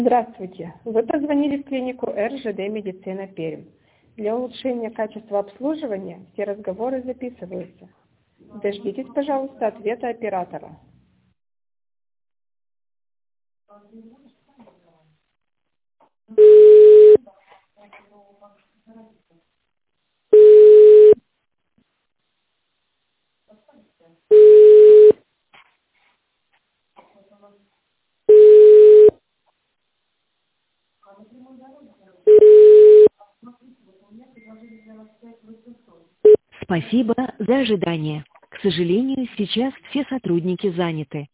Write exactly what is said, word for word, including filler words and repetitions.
Здравствуйте. Вы позвонили в клинику эр жэ дэ «Медицина Пермь». Для улучшения качества обслуживания все разговоры записываются. Дождитесь, пожалуйста, ответа оператора. Спасибо за ожидание. К сожалению, сейчас все сотрудники заняты.